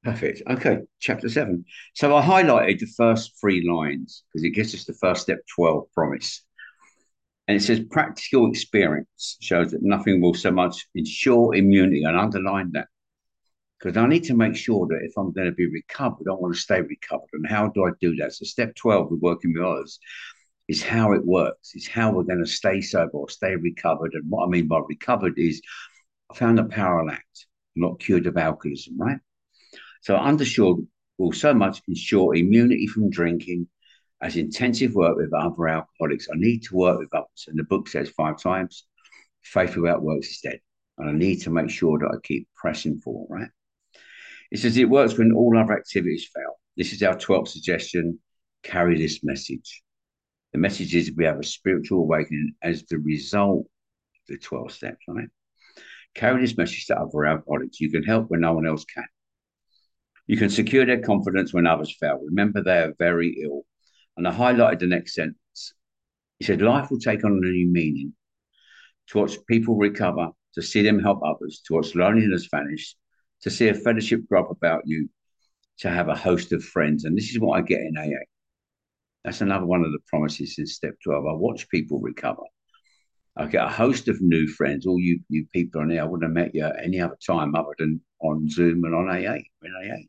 Perfect. Okay, chapter 7. So I highlighted the first three lines because it gives us the first step 12 promise. And it says practical experience shows that nothing will so much ensure immunity. And underline that because I need to make sure that if I'm going to be recovered, I want to stay recovered. And how do I do that? So step 12 with working with others is how it works. It's how we're going to stay sober or stay recovered. And what I mean by recovered is I found a parallel act, not cured of alcoholism, right? So undershored will so much ensure immunity from drinking as intensive work with other alcoholics. I need to work with others. And the book says 5 times, faith without works is dead. And I need to make sure that I keep pressing for, right? It says it works when all other activities fail. This is our 12th suggestion. Carry this message. The message is we have a spiritual awakening as the result of the 12 steps, right? Carry this message to other alcoholics. You can help when no one else can. You can secure their confidence when others fail. Remember, they are very ill. And I highlighted the next sentence. He said, life will take on a new meaning to watch people recover, to see them help others, to watch loneliness vanish, to see a fellowship grow up about you, to have a host of friends. And this is what I get in AA. That's another one of the promises in step 12. I watch people recover. I get a host of new friends. All you people on here, I wouldn't have met you any other time other than on Zoom and on AA. In AA.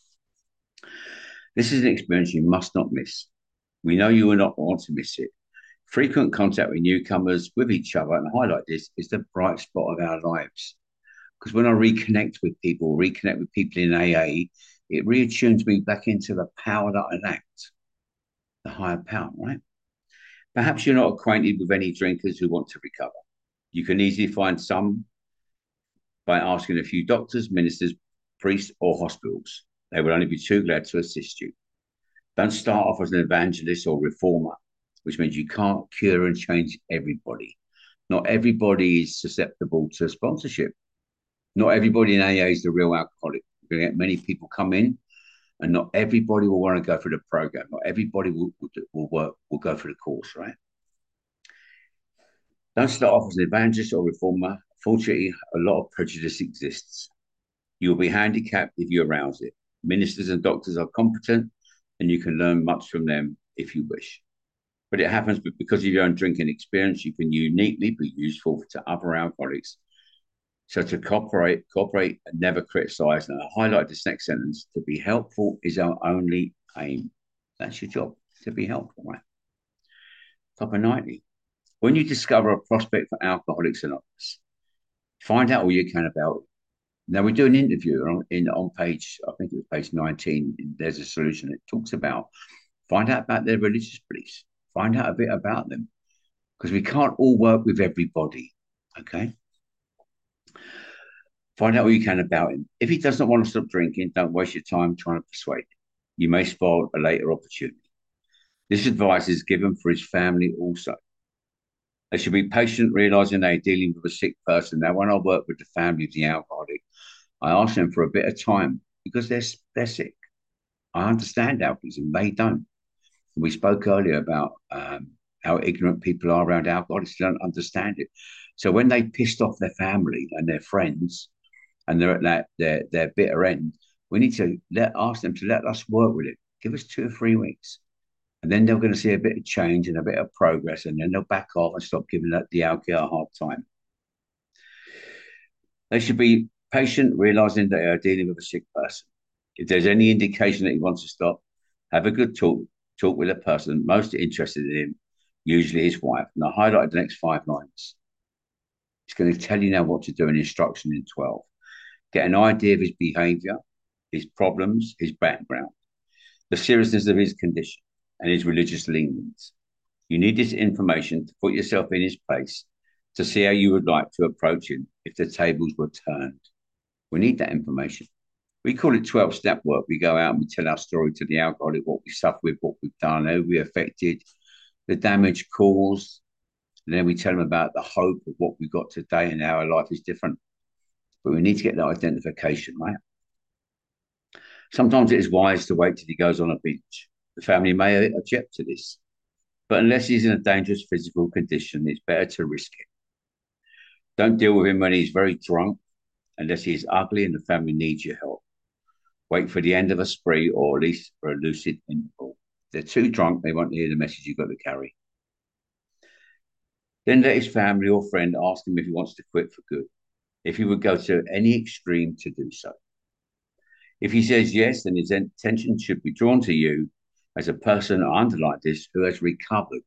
This is an experience you must not miss. We know you will not want to miss it. Frequent contact with newcomers, with each other, and I highlight this, is the bright spot of our lives. Because when I reconnect with people in AA, it reattunes me back into the power that I lacked, the higher power, right? Perhaps you're not acquainted with any drinkers who want to recover. You can easily find some by asking a few doctors, ministers, priests, or hospitals. They will only be too glad to assist you. Don't start off as an evangelist or reformer, which means you can't cure and change everybody. Not everybody is susceptible to sponsorship. Not everybody in AA is the real alcoholic. We're going to get many people come in, and not everybody will want to go through the program. Not everybody will go through the course, right? Don't start off as an evangelist or reformer. Fortunately, a lot of prejudice exists. You'll be handicapped if you arouse it. Ministers and doctors are competent, and you can learn much from them if you wish. But it happens because of your own drinking experience, you can uniquely be useful to other alcoholics. So to cooperate, and never criticize. And I highlight this next sentence: to be helpful is our only aim. That's your job, to be helpful, right? Top of 90. When you discover a prospect for Alcoholics Anonymous, find out all you can about it. Now we do an interview on page, I think it was page 19. There's a solution. It talks about find out about their religious beliefs, find out a bit about them, because we can't all work with everybody. Okay. Find out all you can about him. If he does not want to stop drinking, don't waste your time trying to persuade him. You may spoil a later opportunity. This advice is given for his family also. They should be patient, realizing they're dealing with a sick person. Now, when I work with the family of the alcoholic, I ask them for a bit of time because they're sick. I understand alcoholism; they don't. We spoke earlier about how ignorant people are around alcoholics; they don't understand it. So when they pissed off their family and their friends, and they're at their bitter end, we need to ask them to let us work with it. Give us 2 or 3 weeks, and then they're going to see a bit of change and a bit of progress, and then they'll back off and stop giving the alcohol a hard time. They should be patient, realizing they are dealing with a sick person. If there's any indication that he wants to stop, have a good talk with a person most interested in him, usually his wife. And I highlighted the next 5 lines. It's going to tell you now what to do in instruction in 12. Get an idea of his behavior, his problems, his background, the seriousness of his condition, and his religious leanings. You need this information to put yourself in his place to see how you would like to approach him if the tables were turned. We need that information. We call it 12 step work. We go out and we tell our story to the alcoholic, what we suffered with, what we've done, how we affected, the damage caused. And then we tell them about the hope of what we've got today and how our life is different. But we need to get that identification, right? Sometimes it is wise to wait till he goes on a beach. The family may object to this, but unless he's in a dangerous physical condition, it's better to risk it. Don't deal with him when he's very drunk, unless he's ugly and the family needs your help. Wait for the end of a spree or at least for a lucid interval. If they're too drunk, they won't hear the message you've got to carry. Then let his family or friend ask him if he wants to quit for good, if he would go to any extreme to do so. If he says yes, then his attention should be drawn to you as a person like this who has recovered.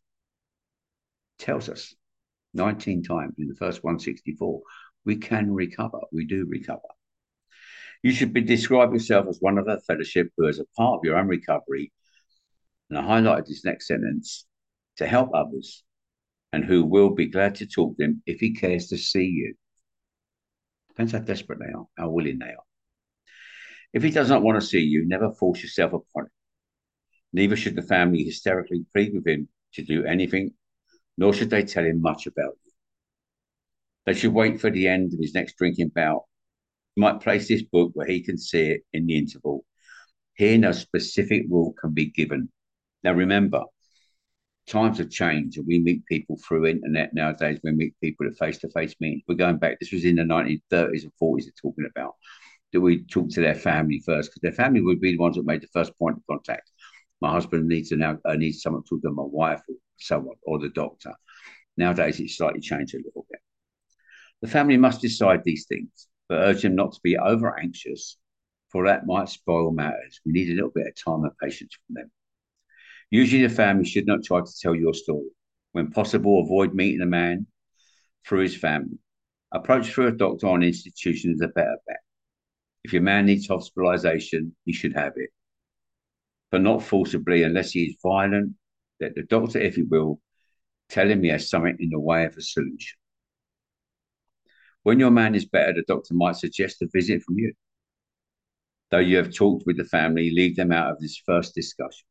Tells us 19 times in the first 164, we can recover. We do recover. You should describe yourself as one of a fellowship who, as a part of your own recovery, and I highlighted this next sentence, to help others, and who will be glad to talk to him if he cares to see you. Depends how desperate they are, how willing they are. If he does not want to see you, never force yourself upon him. Neither should the family hysterically plead with him to do anything, nor should they tell him much about you. They should wait for the end of his next drinking bout. You might place this book where he can see it in the interval. Here, no specific rule can be given. Now, remember, times have changed, and we meet people through internet nowadays. We meet people at face-to-face meetings. We're going back. This was in the 1930s and 40s. They're talking about that we talk to their family first, because their family would be the ones that made the first point of contact. My husband needs someone to talk to my wife or someone or the doctor. Nowadays, it's slightly changed a little bit. The family must decide these things, but urge them not to be over anxious, for that might spoil matters. We need a little bit of time and patience from them. Usually, the family should not try to tell your story. When possible, avoid meeting a man through his family. Approach through a doctor or an institution is a better bet. If your man needs hospitalization, he should have it, but not forcibly unless he is violent. Let the doctor, if he will, tell him he has something in the way of a solution. When your man is better, the doctor might suggest a visit from you. Though you have talked with the family, leave them out of this first discussion.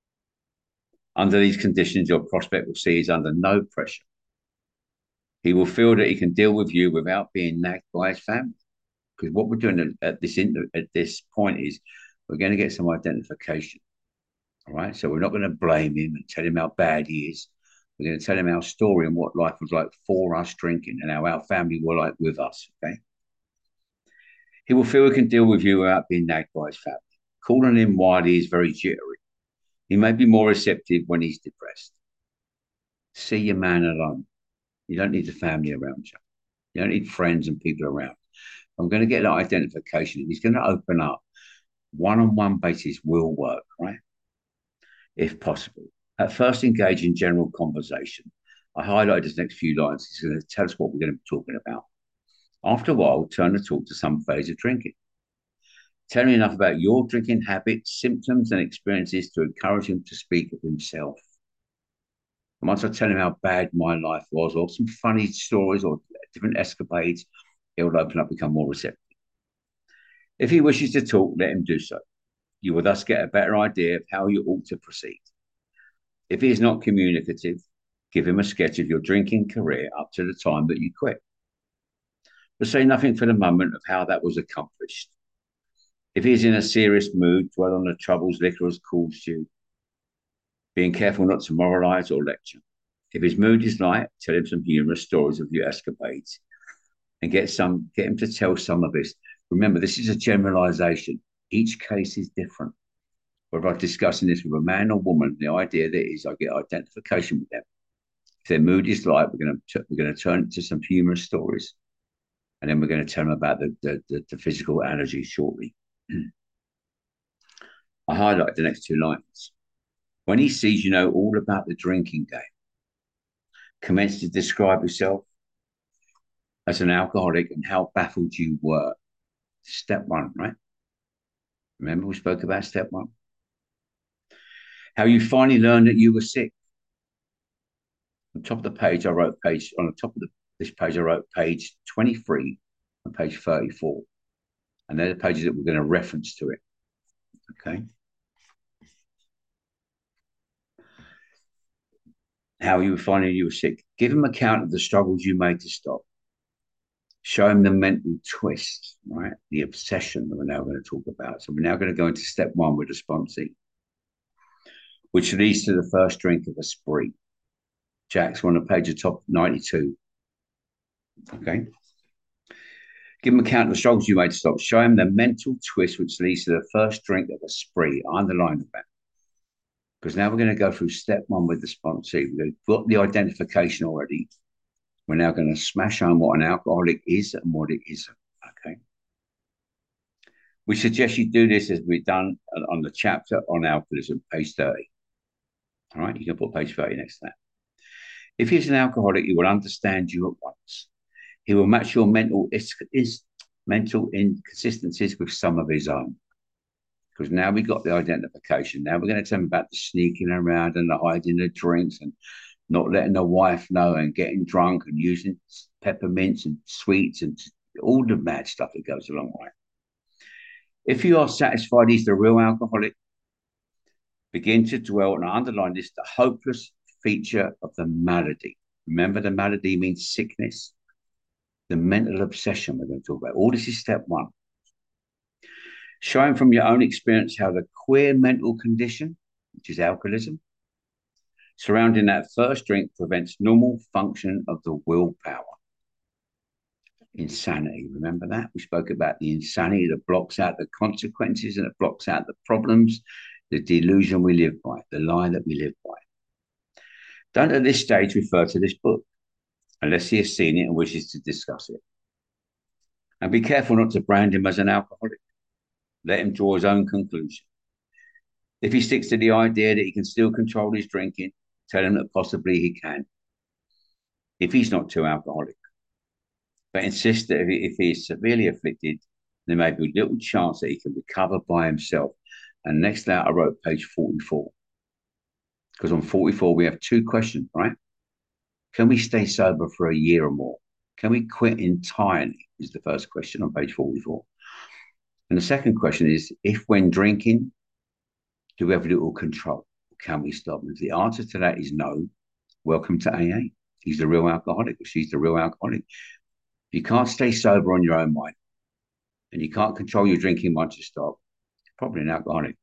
Under these conditions, your prospect will see he's under no pressure. He will feel that he can deal with you without being nagged by his family. Because what we're doing at this point is we're going to get some identification. All right. So we're not going to blame him and tell him how bad he is. We're going to tell him our story and what life was like for us drinking and how our family were like with us. Okay. He will feel he can deal with you without being nagged by his family. Calling him while he is very jittery. He may be more receptive when he's depressed. See your man alone. You don't need the family around you. You don't need friends and people around. I'm going to get that identification. He's going to open up. One-on-one basis will work, right? If possible. At first, engage in general conversation. I highlighted this next few lines. It's going to tell us what we're going to be talking about. After a while, turn the talk to some phase of drinking. Tell him enough about your drinking habits, symptoms, and experiences to encourage him to speak of himself. And once I tell him how bad my life was, or some funny stories or different escapades, he'll open up, become more receptive. If he wishes to talk, let him do so. You will thus get a better idea of how you ought to proceed. If he is not communicative, give him a sketch of your drinking career up to the time that you quit. But say nothing for the moment of how that was accomplished. If he is in a serious mood, dwell on the troubles liquor has caused you, being careful not to moralize or lecture. If his mood is light, tell him some humorous stories of your escapades and get him to tell some of this. Remember, this is a generalization. Each case is different. Whether I'm discussing this with a man or woman, the idea that is I get identification with them. If their mood is light, we're going to turn it to some humorous stories, and then we're going to tell them about the physical allergies shortly. I highlight the next two lines. When he sees you know all about the drinking game, commence to describe yourself as an alcoholic and how baffled you were. Step one, right? Remember we spoke about step one? How you finally learned that you were sick. On top of the page, I wrote this page, I wrote page 23 and page 34. And they're the pages that we're going to reference to it. Okay. How you were finding you were sick. Give him account of the struggles you made to stop. Show him the mental twist, right? The obsession that we're now going to talk about. So we're now going to go into step one with the sponsee, which leads to the first drink of a spree. Jack's on the page of top 92. Okay. Give them account of the struggles you made to stop. Show them the mental twist which leads to the first drink of a spree. I underline that, because now we're going to go through step one with the sponsee. We're going to got the identification already. We're now going to smash home what an alcoholic is and what it isn't. Okay. We suggest you do this as we've done on the chapter on alcoholism, page 30. All right, you can put page 30 next to that. If he's an alcoholic, he will understand you at once. He will match your mental inconsistencies with some of his own. Because now we've got the identification. Now we're going to tell him about the sneaking around and the hiding the drinks and not letting the wife know and getting drunk and using peppermints and sweets and all the mad stuff that goes along with it. If you are satisfied he's the real alcoholic, begin to dwell and underline this, the hopeless feature of the malady. Remember, the malady means sickness. The mental obsession we're going to talk about. All this is step one. Showing from your own experience how the queer mental condition, which is alcoholism, surrounding that first drink prevents normal function of the willpower. Insanity, remember that? We spoke about the insanity that blocks out the consequences and it blocks out the problems, the delusion we live by, the lie that we live by. Don't at this stage refer to this book unless he has seen it and wishes to discuss it. And be careful not to brand him as an alcoholic. Let him draw his own conclusion. If he sticks to the idea that he can still control his drinking, tell him that possibly he can, if he's not too alcoholic. But insist that if he is severely afflicted, there may be little chance that he can recover by himself. And next out, I wrote page 44. Because on 44, we have two questions, right? Can we stay sober for a year or more? Can we quit entirely? Is the first question on page 44. And the second question is, if when drinking, do we have little control? Can we stop? And if the answer to that is no, welcome to AA. He's the real alcoholic, or she's the real alcoholic. If you can't stay sober on your own mind, and you can't control your drinking once you stop, you're probably an alcoholic.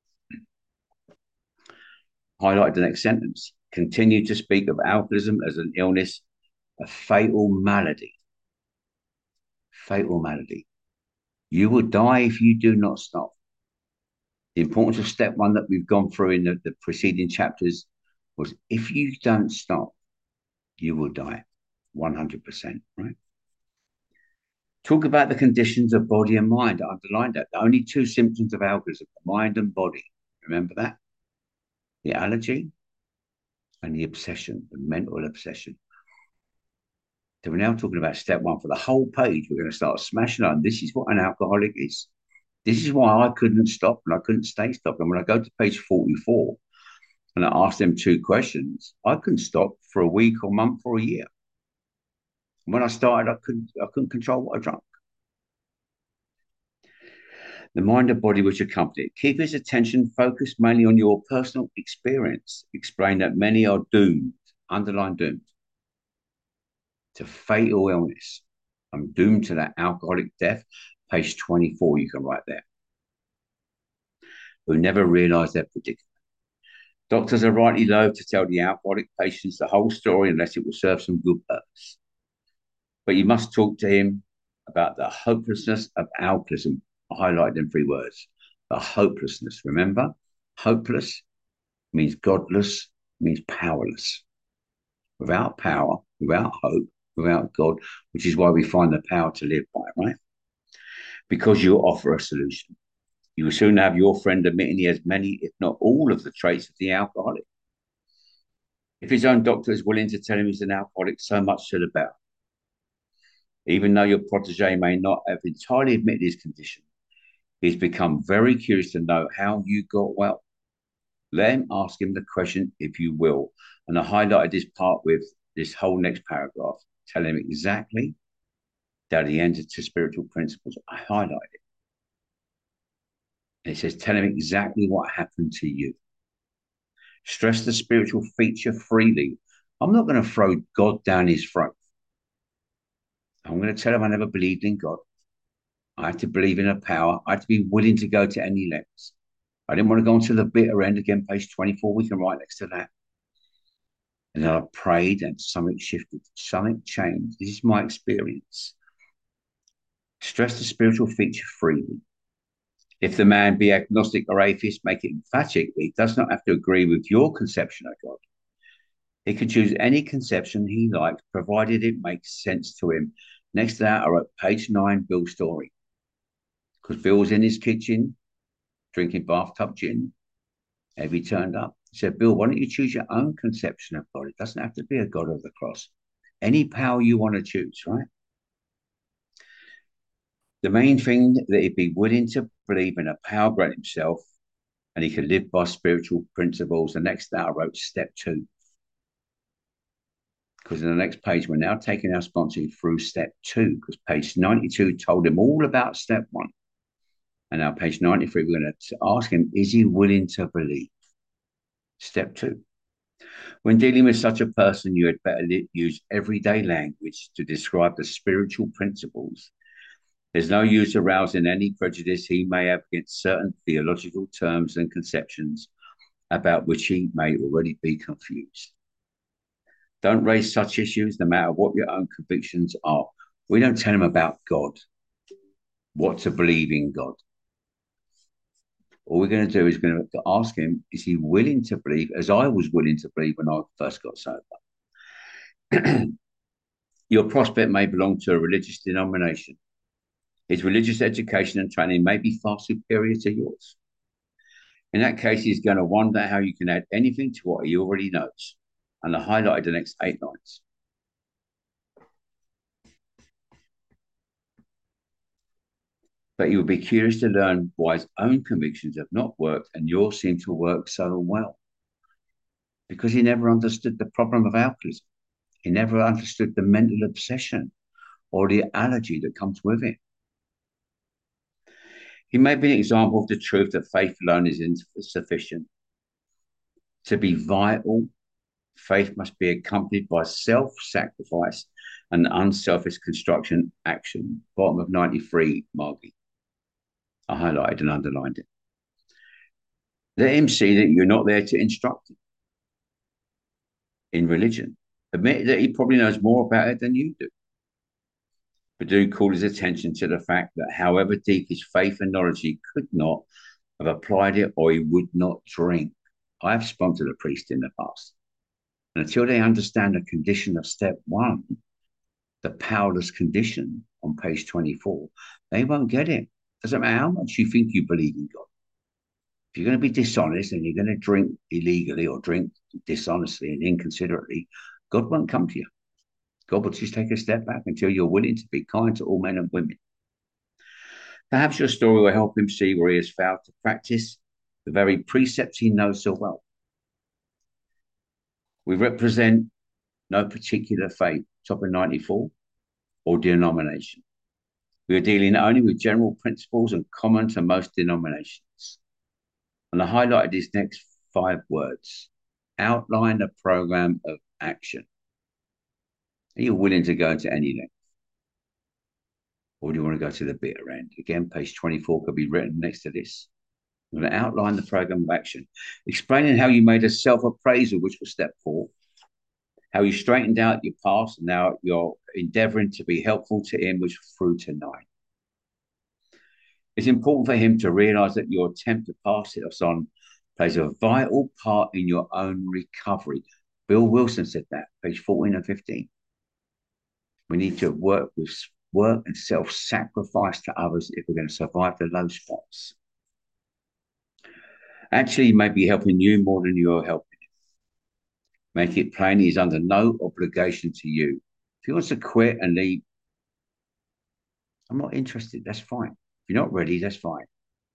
Highlight the next sentence. Continue to speak of alcoholism as an illness, a fatal malady. Fatal malady. You will die if you do not stop. The importance of step one that we've gone through in the preceding chapters was if you don't stop, you will die 100%, right? Talk about the conditions of body and mind. I underlined that. The only two symptoms of alcoholism, mind and body. Remember that? The allergy and the obsession, the mental obsession. So we're now talking about step one for the whole page. We're going to start smashing on. This is what an alcoholic is. This is why I couldn't stop and I couldn't stay stopped. And when I go to page 44 and I ask them two questions, I couldn't stop for a week or month or a year. When I started, I couldn't control what I drank. The mind and body which accompany it. Keep his attention focused mainly on your personal experience. Explain that many are doomed, underline doomed, to fatal illness. I'm doomed to that alcoholic death. Page 24, you can write there. Who never realize their predicament. Doctors are rightly loath to tell the alcoholic patients the whole story unless it will serve some good purpose. But you must talk to him about the hopelessness of alcoholism. I highlight them three words. The hopelessness. Remember, hopeless means godless, means powerless. Without power, without hope, without God, which is why we find the power to live by, right? Because you offer a solution. You will soon have your friend admitting he has many, if not all, of the traits of the alcoholic. If his own doctor is willing to tell him he's an alcoholic, so much to the better. Even though your protege may not have entirely admitted his condition, he's become very curious to know how you got well. Let him ask him the question, if you will. And I highlighted this part with this whole next paragraph. Tell him exactly that he entered to spiritual principles. I highlighted it. And it says, tell him exactly what happened to you. Stress the spiritual feature freely. I'm not going to throw God down his throat. I'm going to tell him I never believed in God. I had to believe in a power. I had to be willing to go to any lengths. I didn't want to go on to the bitter end. Again, page 24, we can write next to that. And then I prayed and something shifted, something changed. This is my experience. Stress the spiritual feature freely. If the man be agnostic or atheist, make it emphatic that he does not have to agree with your conception of God. He can choose any conception he likes, provided it makes sense to him. Next to that, I wrote page 9, Bill's story. Because Bill was in his kitchen drinking bathtub gin. Evie turned up. He said, Bill, why don't you choose your own conception of God? It doesn't have to be a God of the cross. Any power you want to choose, right? The main thing that he'd be willing to believe in a power greater himself, and he could live by spiritual principles. The next day I wrote step 2. Because in the next page, we're now taking our sponsor through step 2, because page 92 told him all about step 1. And now page 93, we're going to ask him, is he willing to believe? Step 2. When dealing with such a person, you had better use everyday language to describe the spiritual principles. There's no use arousing any prejudice he may have against certain theological terms and conceptions about which he may already be confused. Don't raise such issues no matter what your own convictions are. We don't tell him about God, what to believe in God. All we're going to do is going to ask him, is he willing to believe, as I was willing to believe when I first got sober? Your prospect may belong to a religious denomination. His religious education and training may be far superior to yours. In that case, he's going to wonder how you can add anything to what he already knows. And I highlighted the next 8 lines. But he will be curious to learn why his own convictions have not worked and yours seem to work so well. Because he never understood the problem of alcoholism. He never understood the mental obsession or the allergy that comes with it. He may be an example of the truth that faith alone is insufficient. To be vital, faith must be accompanied by self-sacrifice and unselfish construction action. Bottom of 93, Margie. I highlighted and underlined it. Let him see that you're not there to instruct him in religion. Admit that he probably knows more about it than you do. But do call his attention to the fact that however deep his faith and knowledge, he could not have applied it or he would not drink. I have sponsored a priest in the past. And until they understand the condition of step 1, the powerless condition on page 24, they won't get it. Doesn't matter how much you think you believe in God. If you're going to be dishonest and you're going to drink illegally or drink dishonestly and inconsiderately, God won't come to you. God will just take a step back until you're willing to be kind to all men and women. Perhaps your story will help him see where he has failed to practice the very precepts he knows so well. We represent no particular faith, top of 94, or denomination. We are dealing only with general principles and common to most denominations. And I highlighted these next 5 words. Outline a program of action. Are you willing to go into any length? Or do you want to go to the bitter end? Again, page 24 could be written next to this. I'm going to outline the program of action, explaining how you made a self-appraisal, which was step 4, how you straightened out your past, and now you're endeavoring to be helpful to him, which was through to 9. It's important for him to realize that your attempt to pass it on plays a vital part in your own recovery. Bill Wilson said that, page 14 and 15. We need to work and self-sacrifice to others if we're going to survive the low spots. Actually, he may be helping you more than you're helping him. Make it plain he's under no obligation to you. If he wants to quit and leave, I'm not interested, that's fine. If you're not ready, that's fine.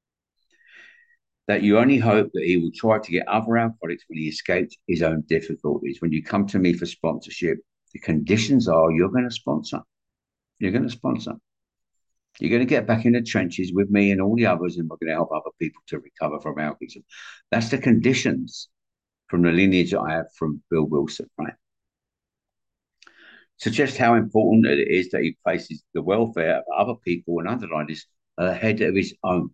That you only hope that he will try to get other alcoholics when he escapes his own difficulties. When you come to me for sponsorship, the conditions are you're going to sponsor. You're going to sponsor. You're going to get back in the trenches with me and all the others, and we're going to help other people to recover from alcoholism. That's the conditions from the lineage that I have from Bill Wilson, right? Suggest how important it is that he places the welfare of other people and underline this ahead of his own.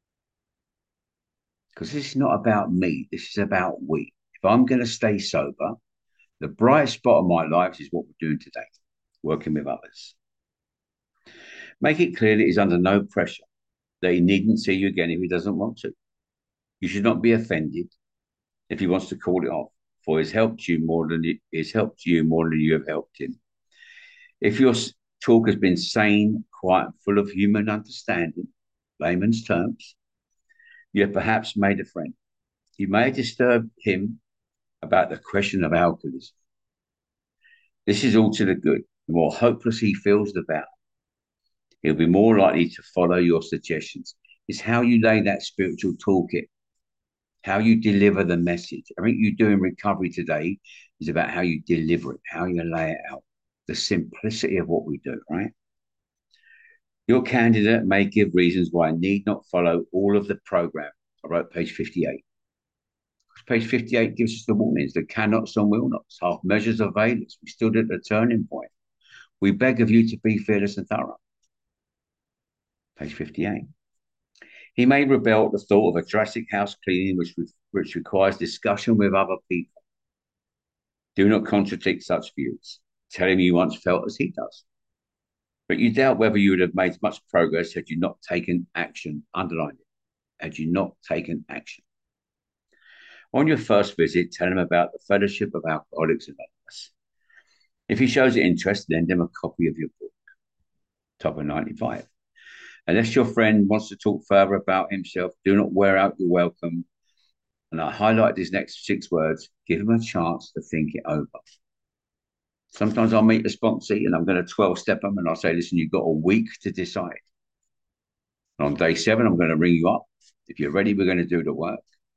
Because this is not about me. This is about we. If I'm going to stay sober, the bright spot of my life is what we're doing today, working with others. Make it clear that he's under no pressure, that he needn't see you again if he doesn't want to. You should not be offended if he wants to call it off, for he's helped you more than you have helped him. If your talk has been sane, quiet, and full of human understanding, layman's terms, you have perhaps made a friend. You may have disturbed him about the question of alcoholism. This is all to the good. The more hopeless he feels the better. He'll be more likely to follow your suggestions. It's how you lay that spiritual toolkit, how you deliver the message. Everything you do in recovery today is about how you deliver it, how you lay it out, the simplicity of what we do, right? Your candidate may give reasons why I need not follow all of the program. I wrote page 58. Page 58 gives us the warnings, the cannots and will nots, half measures of availers. We stood at a turning point. We beg of you to be fearless and thorough. Page 58. He may rebel at the thought of a drastic house cleaning which requires discussion with other people. Do not contradict such views. Tell him you once felt as he does. But you doubt whether you would have made much progress had you not taken action. Underline it. Had you not taken action. On your first visit, tell him about the Fellowship of Alcoholics Anonymous. If he shows interest, lend him a copy of your book. Top of 95. Unless your friend wants to talk further about himself, do not wear out your welcome. And I highlight these next 6 words. Give him a chance to think it over. Sometimes I'll meet the sponsee and I'm going to 12-step them and I'll say, listen, you've got a week to decide. And on day 7, I'm going to ring you up. If you're ready, we're going to do the work.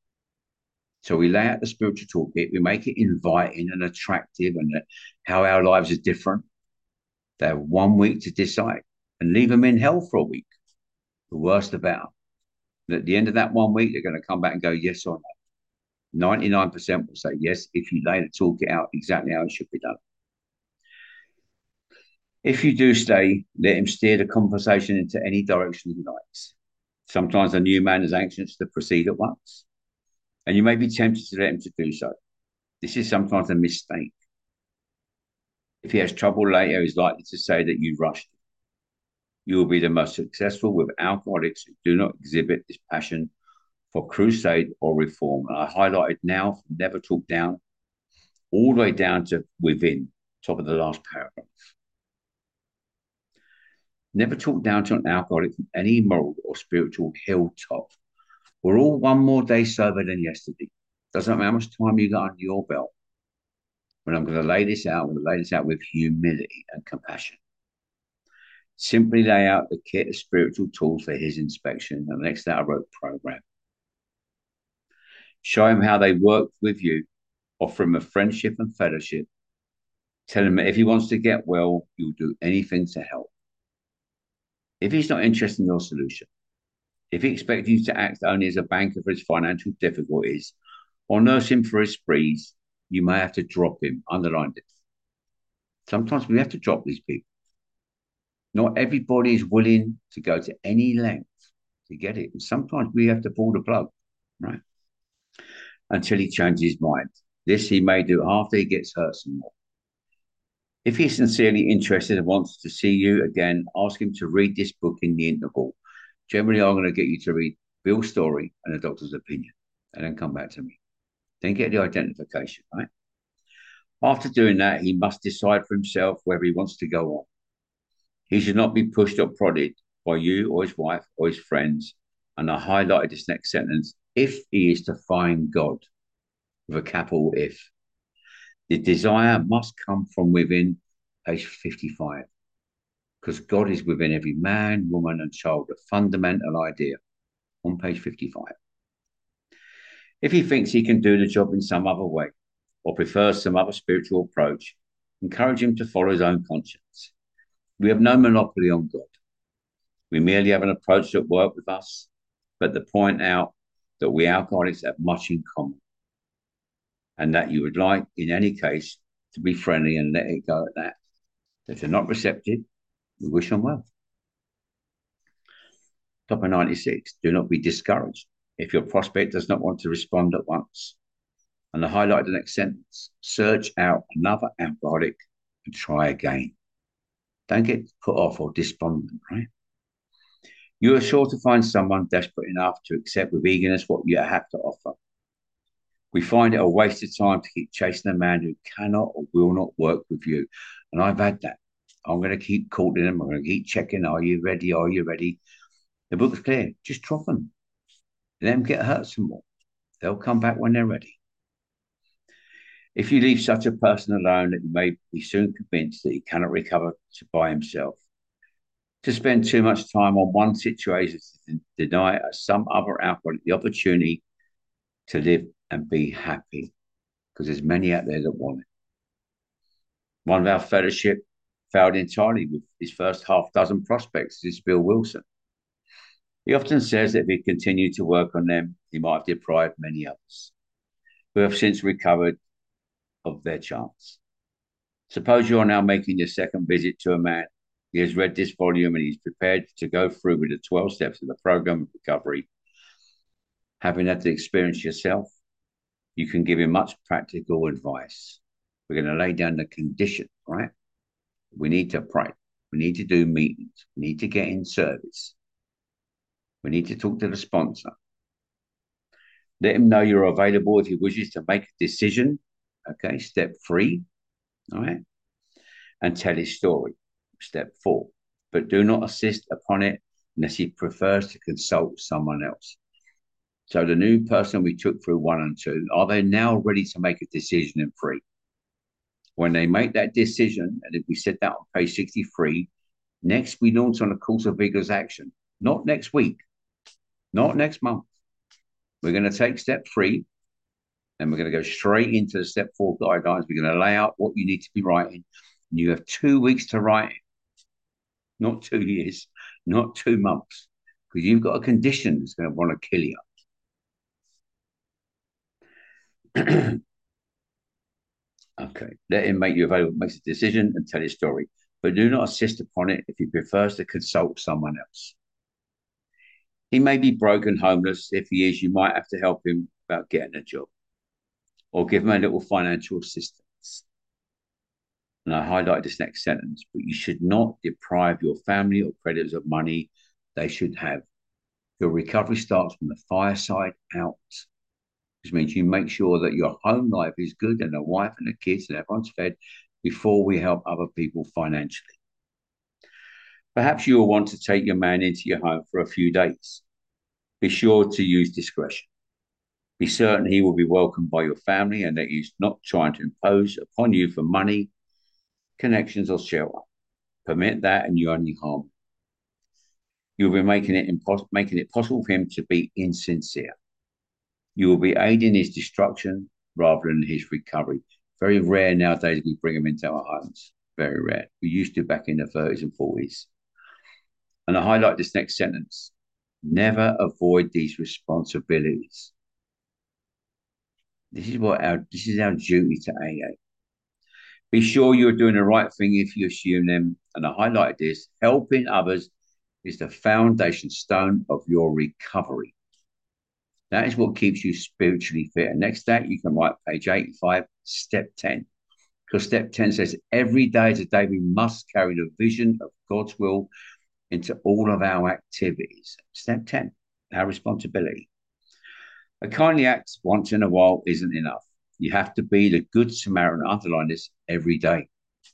So we lay out the spiritual toolkit. We make it inviting and attractive and how our lives are different. They have 1 week to decide and leave them in hell for a week. The worst about them. At the end of that 1 week, they're going to come back and go yes or no. 99% will say yes if you lay the toolkit out exactly how it should be done. If you do stay, let him steer the conversation into any direction he likes. Sometimes a new man is anxious to proceed at once, and you may be tempted to let him to do so. This is sometimes a mistake. If he has trouble later, he's likely to say that you rushed him. You will be the most successful with alcoholics who do not exhibit this passion for crusade or reform. And I highlighted now from never talk down all the way down to within, top of the last paragraph. Never talk down to an alcoholic from any moral or spiritual hilltop. We're all 1 more day sober than yesterday. Doesn't matter how much time you got under your belt. When I'm going to lay this out, I'm going to lay this out with humility and compassion. Simply lay out the kit of spiritual tools for his inspection. And next to that, I wrote program. Show him how they work with you. Offer him a friendship and fellowship. Tell him that if he wants to get well, you'll do anything to help. If he's not interested in your solution, if he expects you to act only as a banker for his financial difficulties or nurse him for his sprees, you may have to drop him. Underline it. Sometimes we have to drop these people. Not everybody is willing to go to any length to get it. And sometimes we have to pull the plug, right? Until he changes his mind. This he may do after he gets hurt some more. If he's sincerely interested and wants to see you again, ask him to read this book in the interval. Generally, I'm going to get you to read Bill's story and the doctor's opinion, and then come back to me. Then get the identification, right? After doing that, he must decide for himself whether he wants to go on. He should not be pushed or prodded by you or his wife or his friends. And I highlighted this next sentence, if he is to find God, with a capital if. The desire must come from within, page 55. Because God is within every man, woman, and child, a fundamental idea, on page 55. If he thinks he can do the job in some other way, or prefers some other spiritual approach, encourage him to follow his own conscience. We have no monopoly on God. We merely have an approach that works with us, but to point out that we alcoholics have much in common, and that you would like, in any case, to be friendly and let it go at that. If they're not receptive, we wish them well. Top of 96, do not be discouraged if your prospect does not want to respond at once. And I highlight the next sentence, search out another alcoholic and try again. Don't get put off or despondent, right? You are sure to find someone desperate enough to accept with eagerness what you have to offer. We find it a waste of time to keep chasing a man who cannot or will not work with you. And I've had that. I'm going to keep calling them. I'm going to keep checking. Are you ready? Are you ready? The book's clear. Just drop them. Let them get hurt some more. They'll come back when they're ready. If you leave such a person alone, that you may be soon convinced that he cannot recover by himself. To spend too much time on one situation to deny some other alcoholic the opportunity to live and be happy, because there's many out there that want it. One of our fellowship failed entirely with his first half dozen prospects. This is Bill Wilson. He often says that if he continued to work on them, he might have deprived many others who have since recovered of their chance. Suppose you are now making your second visit to a man. He has read this volume and he's prepared to go through with the 12 steps of the program of recovery. Having had the experience yourself, you can give him much practical advice. We're going to lay down the condition, right? We need to pray. We need to do meetings. We need to get in service. We need to talk to the sponsor. Let him know you're available if he wishes to make a decision. Okay, step 3, all right? And tell his story, step 4. But do not assist upon it unless he prefers to consult someone else. So the new person we took through 1 and 2, are they now ready to make a decision in 3? When they make that decision, and if we said that on page 63, next we launch on a course of vigorous action. Not next week, not next month. We're going to take step 3 and we're going to go straight into the step 4 guidelines. We're going to lay out what you need to be writing. And you have 2 weeks to write it, not 2 years, not 2 months, because you've got a condition that's going to want to kill you. Okay, let him make you available, makes a decision and tell his story, but do not insist upon it if he prefers to consult someone else. He may be broke and homeless. If he is, you might have to help him about getting a job or give him a little financial assistance. And I highlight this next sentence, but you should not deprive your family or creditors of money they should have. Your recovery starts from the fireside out, which means you make sure that your home life is good and the wife and the kids and everyone's fed before we help other people financially. Perhaps you will want to take your man into your home for a few days. Be sure to use discretion. Be certain he will be welcomed by your family and that he's not trying to impose upon you for money, connections, or shelter. Permit that and you only harm. You'll be making it possible for him to be insincere. You will be aiding his destruction rather than his recovery. Very rare nowadays we bring him into our homes. Very rare. We used to back in the 30s and 40s. And I highlight this next sentence. Never avoid these responsibilities. This is our duty to AA. Be sure you're doing the right thing if you assume them. And I highlighted this. Helping others is the foundation stone of your recovery. That is what keeps you spiritually fit. And next that, you can write page 85, step 10. Because step 10 says, every day is a day we must carry the vision of God's will into all of our activities. Step 10, our responsibility. A kindly act once in a while isn't enough. You have to be the good Samaritan. Underline this every day.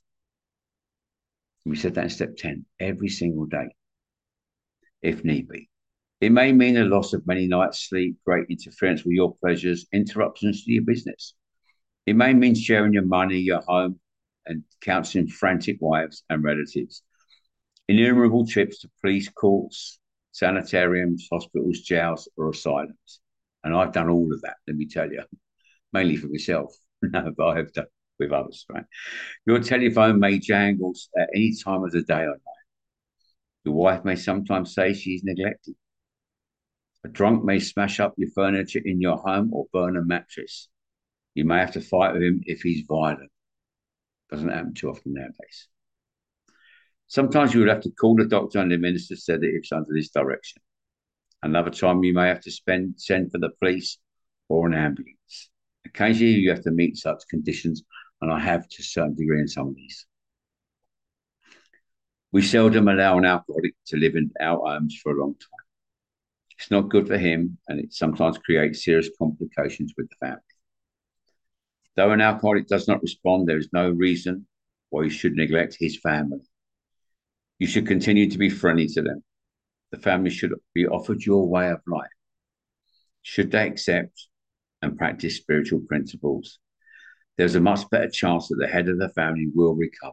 We said that in step 10, every single day, if need be. It may mean a loss of many nights' sleep, great interference with your pleasures, interruptions to your business. It may mean sharing your money, your home, and counseling frantic wives and relatives. Innumerable trips to police courts, sanitariums, hospitals, jails, or asylums. And I've done all of that, let me tell you, mainly for myself. No, but I have done with others, right? Your telephone may jangle at any time of the day or night. Your wife may sometimes say she's neglected. A drunk may smash up your furniture in your home or burn a mattress. You may have to fight with him if he's violent. Doesn't happen too often nowadays. Sometimes you will have to call the doctor and administer sedatives under this direction. Another time you may have to send for the police or an ambulance. Occasionally you have to meet such conditions, and I have to a certain degree in some of these. We seldom allow an alcoholic to live in our homes for a long time. It's not good for him, and it sometimes creates serious complications with the family. Though an alcoholic does not respond, there is no reason why you should neglect his family. You should continue to be friendly to them. The family should be offered your way of life. Should they accept and practice spiritual principles, there's a much better chance that the head of the family will recover.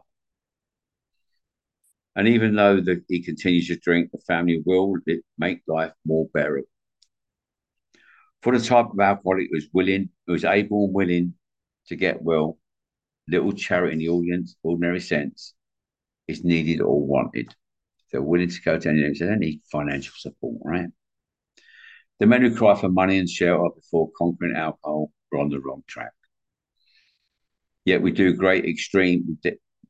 And even though he continues to drink, the family will make life more bearable. For the type of alcoholic who is able and willing to get well, little charity in the ordinary sense is needed or wanted. They're willing to go to any lengths. They don't need financial support, right? The men who cry for money and shelter before conquering alcohol are on the wrong track. Yet we go to great extremes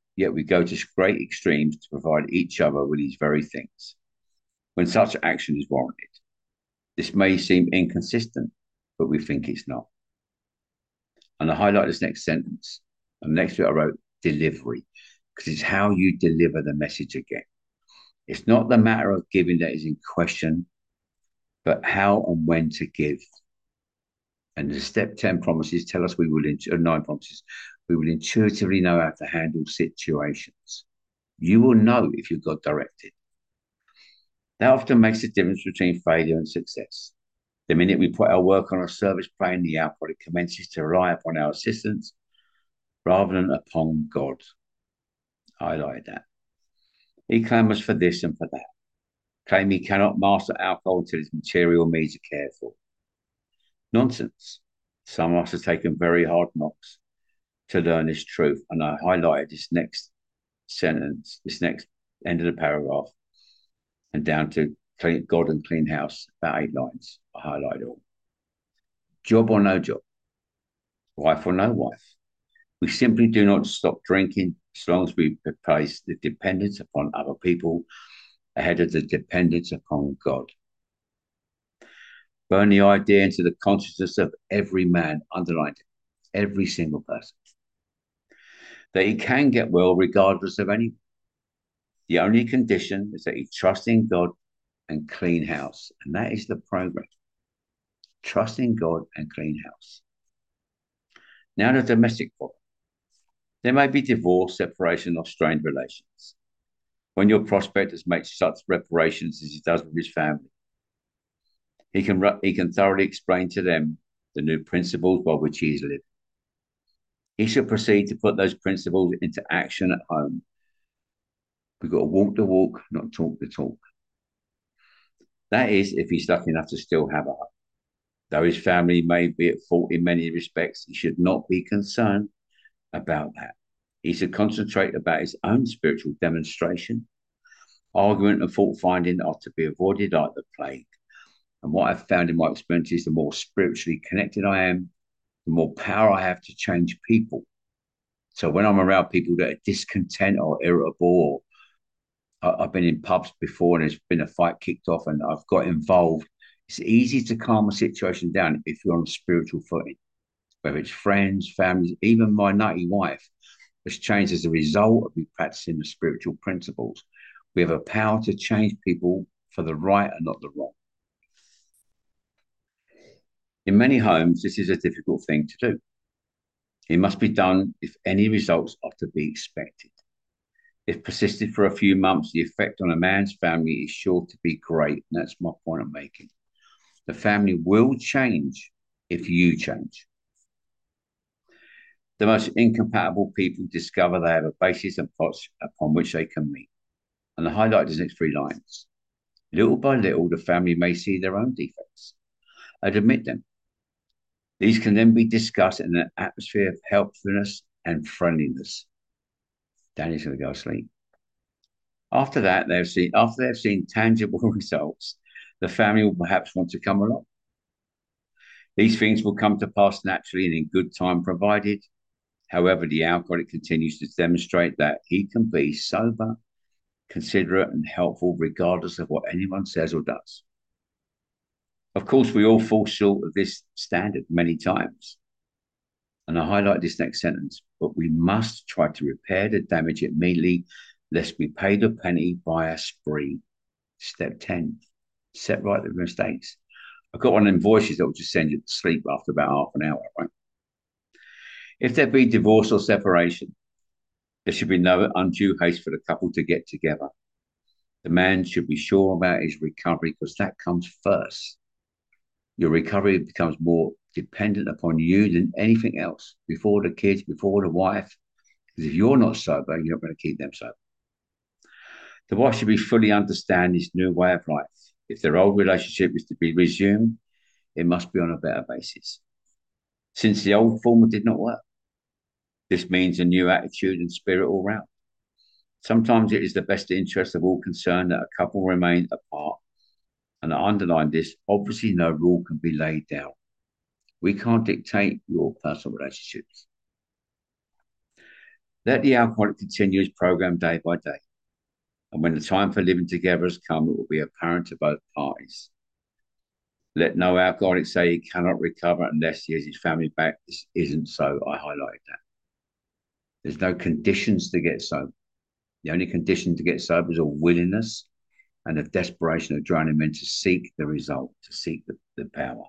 to provide each other with these very things, when such action is warranted. This may seem inconsistent, but we think it's not. And I highlight this next sentence. And next to it, I wrote delivery, because it's how you deliver the message again. It's not the matter of giving that is in question, but how and when to give. And the step 10 promises tell us 9 promises, we will intuitively know how to handle situations. You will know if you're God directed. That often makes the difference between failure and success. The minute we put our work on a service plane, the alcoholic commences to rely upon our assistance rather than upon God. I like that. He clamours for this and for that, claiming he cannot master alcohol until his material needs are cared for. Nonsense. Some of us have taken very hard knocks to learn this truth, and I highlighted this next sentence, this next end of the paragraph, and down to God and clean house, about 8 lines. I highlighted it all. Job or no job, wife or no wife. We simply do not stop drinking as long as we place the dependence upon other people ahead of the dependence upon God. Burn the idea into the consciousness of every man, underlined it, every single person, that he can get well regardless of anyone. The only condition is that he trusts in God and clean house. And that is the program. Trust in God and clean house. Now the domestic problem. There may be divorce, separation, or strained relations. When your prospect has made such reparations as he does with his family, he can thoroughly explain to them the new principles by which he is living. He should proceed to put those principles into action at home. We've got to walk the walk, not talk the talk. That is, if he's lucky enough to still have a home. Though his family may be at fault in many respects, he should not be concerned about that. He should concentrate about his own spiritual demonstration. Argument and fault finding are to be avoided like the plague. And what I've found in my experience is the more spiritually connected I am, the more power I have to change people. So when I'm around people that are discontent or irritable, or I've been in pubs before and there's been a fight kicked off and I've got involved, it's easy to calm a situation down if you're on spiritual footing. Whether it's friends, families, even my nutty wife has changed as a result of me practicing the spiritual principles. We have a power to change people for the right and not the wrong. In many homes, this is a difficult thing to do. It must be done if any results are to be expected. If persisted for a few months, the effect on a man's family is sure to be great. And that's my point I'm making. The family will change if you change. The most incompatible people discover they have a basis upon which they can meet. And I highlight these next 3 lines. Little by little, the family may see their own defects and admit them. These can then be discussed in an atmosphere of helpfulness and friendliness. Danny's going to go to sleep. After that, after they've seen tangible results, the family will perhaps want to come along. These things will come to pass naturally and in good time, provided, however, the alcoholic continues to demonstrate that he can be sober, considerate, and helpful regardless of what anyone says or does. Of course, we all fall short of this standard many times. And I highlight this next sentence, but we must try to repair the damage immediately lest we pay the penny by a spree. Step 10, set right the mistakes. I've got one of them voices that will just send you to sleep after about half an hour, right? If there be divorce or separation, there should be no undue haste for the couple to get together. The man should be sure about his recovery because that comes first. Your recovery becomes more dependent upon you than anything else, before the kids, before the wife. Because if you're not sober, you're not going to keep them sober. The wife should be fully understand this new way of life. If their old relationship is to be resumed, it must be on a better basis. Since the old form did not work, this means a new attitude and spirit all round. Sometimes it is the best interest of all concerned that a couple remain apart. And I underline this, obviously no rule can be laid down. We can't dictate your personal relationships. Let the alcoholic continue his program day by day. And when the time for living together has come, it will be apparent to both parties. Let no alcoholic say he cannot recover unless he has his family back. This isn't so. I highlighted that. There's no conditions to get sober. The only condition to get sober is a willingness and a desperation of drowning men to seek the result, to seek the power.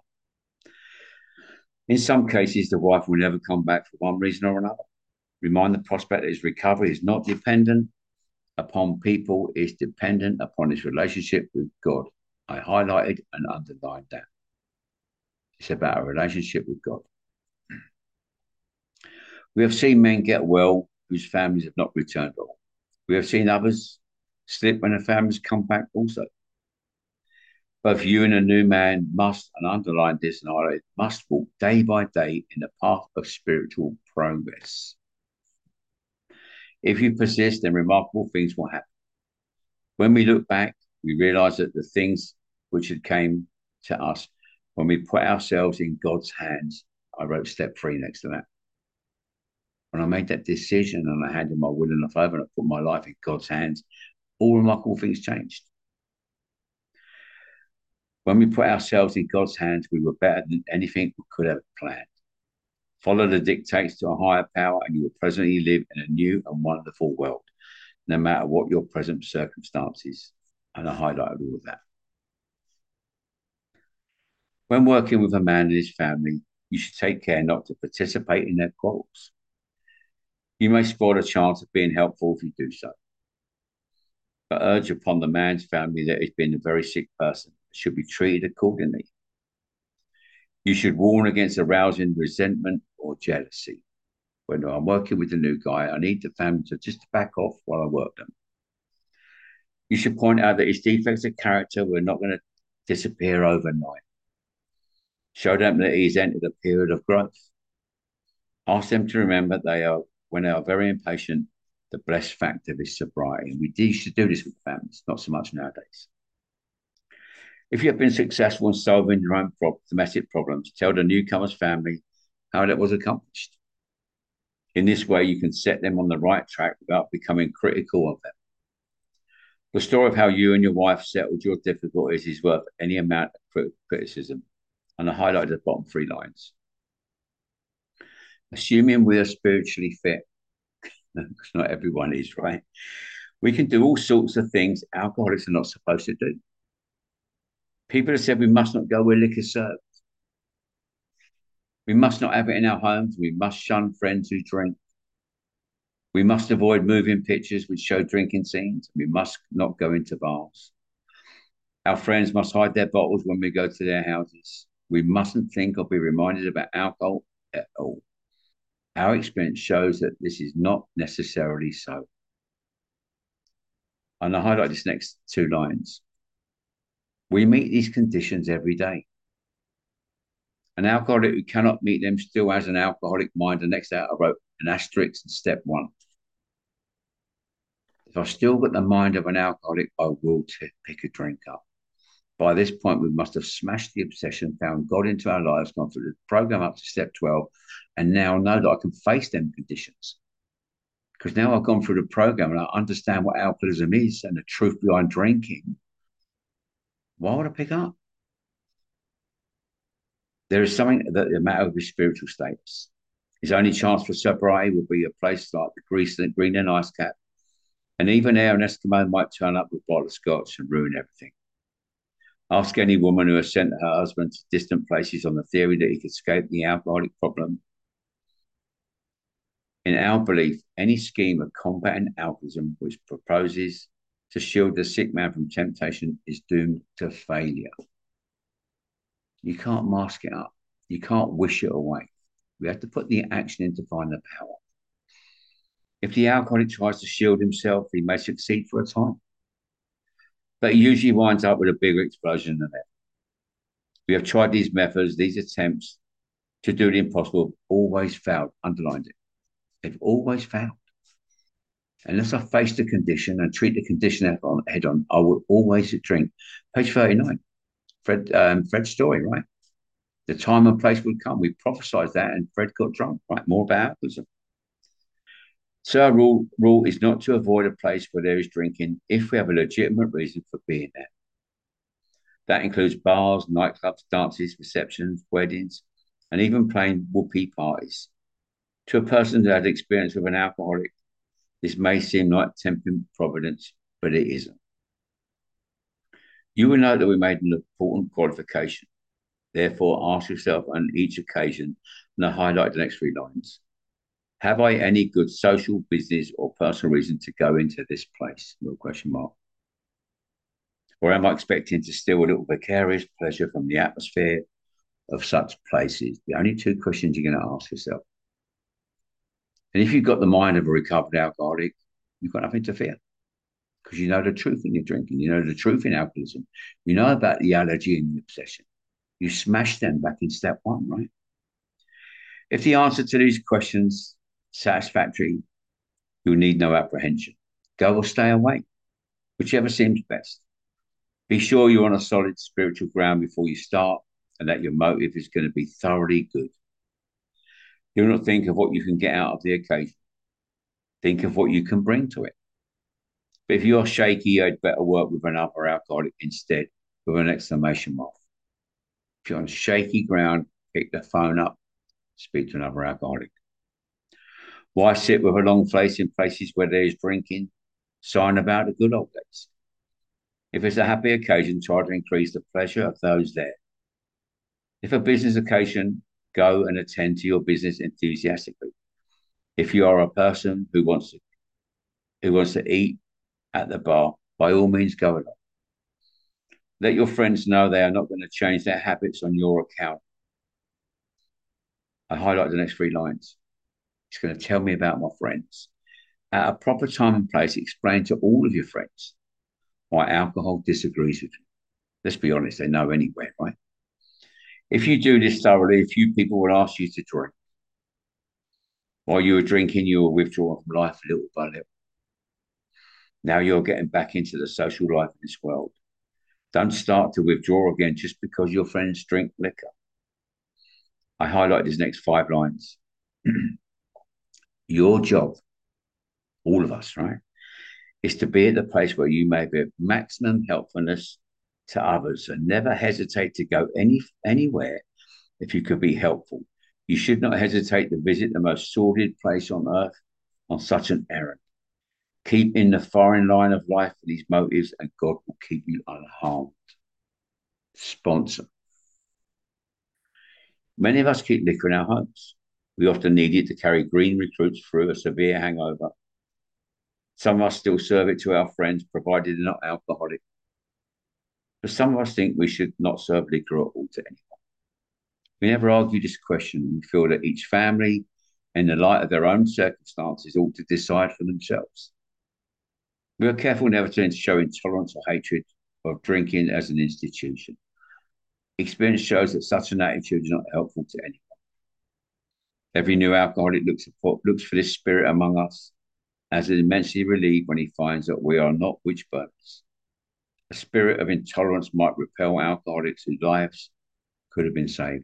In some cases, the wife will never come back for one reason or another. Remind the prospect that his recovery is not dependent upon people, it's dependent upon his relationship with God. I highlighted and underlined that. It's about a relationship with God. We have seen men get well whose families have not returned at all. We have seen others slip when the families come back also. Both you and a new man must, and underline this and highlight, must walk day by day in the path of spiritual progress. If you persist, then remarkable things will happen. When we look back, we realize that the things which had came to us when we put ourselves in God's hands, I wrote step 3 next to that. When I made that decision and I handed my will and over and I put my life in God's hands, all remarkable things changed. When we put ourselves in God's hands, we were better than anything we could have planned. Follow the dictates to a higher power, and you will presently live in a new and wonderful world, no matter what your present circumstances. And I highlighted all of that. When working with a man and his family, you should take care not to participate in their quarrels. You may spoil a chance of being helpful if you do so. But urge upon the man's family that he's been a very sick person should be treated accordingly. You should warn against arousing resentment or jealousy. When I'm working with a new guy, I need the family to just back off while I work them. You should point out that his defects of character were not going to disappear overnight. Show them that he's entered a period of growth. Ask them to remember when they are very impatient, the blessed fact of his sobriety. And we used to do this with families, not so much nowadays. If you have been successful in solving your own domestic problems, tell the newcomer's family how that was accomplished. In this way, you can set them on the right track without becoming critical of them. The story of how you and your wife settled your difficulties is worth any amount of criticism. And I highlighted the bottom 3 lines. Assuming we are spiritually fit, because not everyone is, right? We can do all sorts of things alcoholics are not supposed to do. People have said we must not go where liquor is served. We must not have it in our homes. We must shun friends who drink. We must avoid moving pictures which show drinking scenes. We must not go into bars. Our friends must hide their bottles when we go to their houses. We mustn't think or be reminded about alcohol at all. Our experience shows that this is not necessarily so. And I highlight this next 2 lines. We meet these conditions every day. An alcoholic who cannot meet them still has an alcoholic mind. The next out I wrote an asterisk in step 1. If I've still got the mind of an alcoholic, I will pick a drink up. By this point, we must have smashed the obsession, found God into our lives, gone through the program up to step 12, and now know that I can face them conditions. Because now I've gone through the program and I understand what alcoholism is and the truth behind drinking. Why would I pick up? There is something that the matter of his spiritual status. His only chance for sobriety will be a place like the Green and Ice Cap, And even now, an Eskimo might turn up with a bottle of scotch and ruin everything. Ask any woman who has sent her husband to distant places on the theory that he could escape the alcoholic problem. In our belief, any scheme of combating alcoholism which proposes to shield the sick man from temptation is doomed to failure. You can't mask it up. You can't wish it away. We have to put the action in to find the power. If the alcoholic tries to shield himself, he may succeed for a time, but he usually winds up with a bigger explosion than that. We have tried these methods, these attempts to do the impossible, always failed, underlined it. They've always failed. Unless I face the condition and treat the condition head on, I will always drink. Page 39, Fred's story, right? The time and place would come. We prophesied that, and Fred got drunk, right? More about alcoholism. So our rule is not to avoid a place where there is drinking if we have a legitimate reason for being there. That includes bars, nightclubs, dances, receptions, weddings, and even plain whoopee parties. To a person who had experience with an alcoholic, this may seem like tempting providence, but it isn't. You will note that we made an important qualification. Therefore, ask yourself on each occasion, and I highlight the next 3 lines. Have I any good social, business, or personal reason to go into this place? No question mark. Or am I expecting to steal a little vicarious pleasure from the atmosphere of such places? The only 2 questions you're going to ask yourself. And if you've got the mind of a recovered alcoholic, you've got nothing to fear because you know the truth in your drinking. You know the truth in alcoholism. You know about the allergy and the obsession. You smash them back in step 1, right? If the answer to these questions satisfactory, you'll need no apprehension. Go or stay away, whichever seems best. Be sure you're on a solid spiritual ground before you start and that your motive is going to be thoroughly good. Do not think of what you can get out of the occasion. Think of what you can bring to it. But if you're shaky, you'd better work with another alcoholic instead with an exclamation mark. If you're on shaky ground, pick the phone up, speak to another alcoholic. Why sit with a long face in places where there is drinking? Sign about the good old days. If it's a happy occasion, try to increase the pleasure of those there. If a business occasion, go and attend to your business enthusiastically. If you are a person who wants to eat at the bar, by all means go along. Let your friends know they are not going to change their habits on your account. I highlight the next 3 lines. It's going to tell me about my friends. At a proper time and place, explain to all of your friends why alcohol disagrees with you. Let's be honest, they know anyway, right? If you do this thoroughly, a few people will ask you to drink. While you were drinking, you will withdraw from life little by little. Now you're getting back into the social life in this world. Don't start to withdraw again just because your friends drink liquor. I highlight these next 5 lines. Your job, all of us, right, is to be at the place where you may be of maximum helpfulness to others and never hesitate to go anywhere if you could be helpful. You should not hesitate to visit the most sordid place on earth on such an errand. Keep in the foreign line of life for these motives, and God will keep you unharmed. Sponsor. Many of us keep liquor in our homes. We often need it to carry green recruits through a severe hangover. Some of us still serve it to our friends, provided they're not alcoholic. But some of us think we should not serve liquor at all to anyone. We never argue this question. We feel that each family, in the light of their own circumstances, ought to decide for themselves. We are careful never to show intolerance or hatred of drinking as an institution. Experience shows that such an attitude is not helpful to anyone. Every new alcoholic looks for this spirit among us, as is immensely relieved when he finds that we are not witch burners. A spirit of intolerance might repel alcoholics whose lives could have been saved.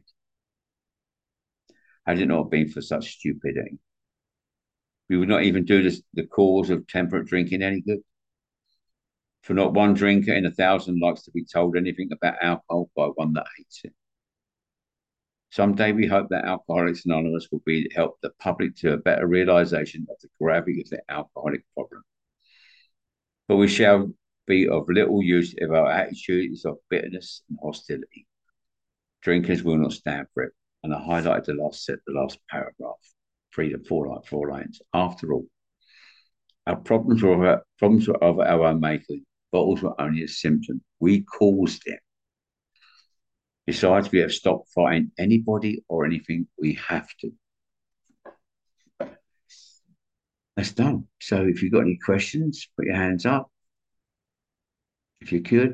Had it not been for such stupidity, we would not even do the cause of temperate drinking any good. For not one drinker in 1,000 likes to be told anything about alcohol by one that hates it. Someday we hope that Alcoholics Anonymous will help the public to a better realization of the gravity of the alcoholic problem. but we shall be of little use if our attitude is of bitterness and hostility. Drinkers will not stand for it. And I highlighted the last paragraph, four lines. After all, our problems were of our own making. Bottles were only a symptom. We caused it. Besides, we have stopped fighting anybody or anything. We have to. That's done. So if you've got any questions, put your hands up if you could.